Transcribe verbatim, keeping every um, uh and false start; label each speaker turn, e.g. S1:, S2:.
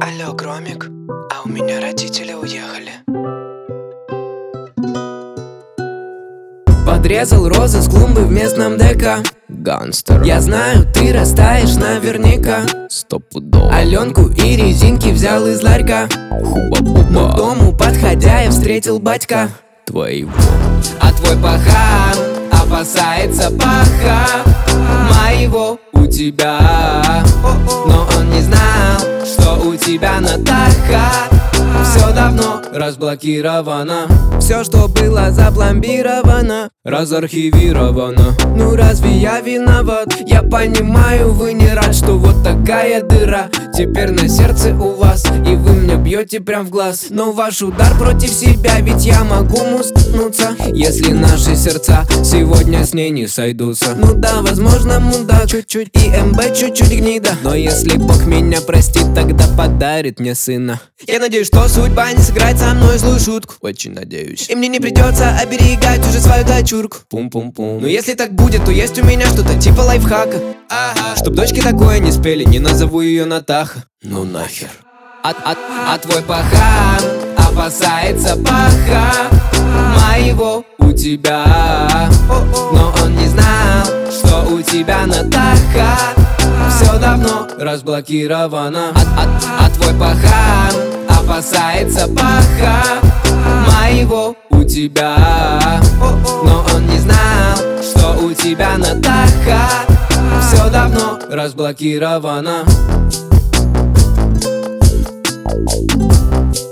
S1: Алло, Громик, а у меня родители уехали.
S2: Подрезал розы с клумбы в местном ДК.
S3: Гангстер.
S2: Я знаю, ты растаешь наверняка.
S3: Стопудово.
S2: Аленку и резинки взял из ларька.
S3: Хуба-буба.
S2: К дому подходя я встретил батька
S3: Твоего.
S2: А твой пахан опасается паха моего у тебя. Но он не знал, что у тебя Натаха. Все давно разблокировано. Все, что было запломбировано, разархивировано. Ну разве я виноват? Я понимаю, вы не рад, что вот такая дыра теперь на сердце у вас, и вы мне бьете прям в глаз. Но ваш удар против себя, ведь я могу муснуться, если наши сердца сегодня с ней не сойдутся. Ну да, возможно, мудак чуть-чуть и МБ чуть-чуть гнида, но если Бог меня простит, тогда подарит мне сына. Я надеюсь, что судьба не сыграет со мной злую шутку.
S3: Очень надеюсь.
S2: И мне не придется оберегать уже свою дочурку.
S3: Пум-пум-пум.
S2: Но если так будет, то есть у меня что-то типа лайфхака. Ага. Чтоб дочки такое не спели, не назову ее Натаха.
S3: Ну нахер.
S2: А, а, а твой пахан опасается паха моего у тебя. Но он не знал, что у тебя Натаха. Все давно разблокировано. А, а, а твой пахан опасается паха моего у тебя. Но он не знал, что у тебя Натаха. Все давно разблокировано.